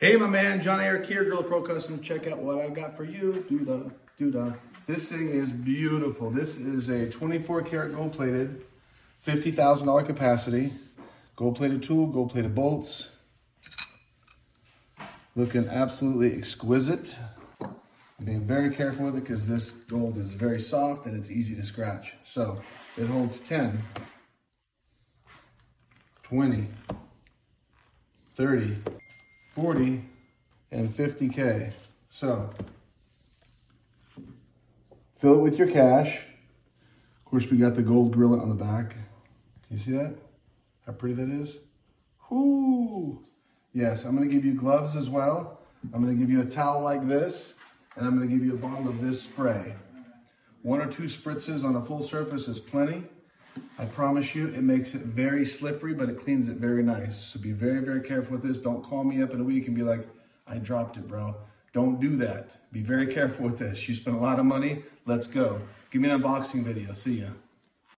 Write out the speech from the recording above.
Hey, my man, John Eric here, Gorilla Pro Custom. Check out what I got for you. Doo-dah. This thing is beautiful. This is a 24 karat gold plated, $50,000 capacity, gold plated tool, gold plated bolts. Looking absolutely exquisite. I'm being very careful with it because this gold is very soft and it's easy to scratch. So it holds 10, 20, 30, 40, and 50K. So fill it with your cash. Of course, we got the gold gorilla on the back. Can you see that? How pretty that is? Whoo! Yes, I'm gonna give you gloves as well. I'm gonna give you a towel like this, and I'm gonna give you a bottle of this spray. 1 or 2 spritzes on a full surface is plenty. I promise you, it makes it very slippery, but it cleans it very nice. So be very, very careful with this. Don't call me up in a week and be like, I dropped it, bro. Don't do that. Be very careful with this. You spent a lot of money. Let's go. Give me an unboxing video. See ya.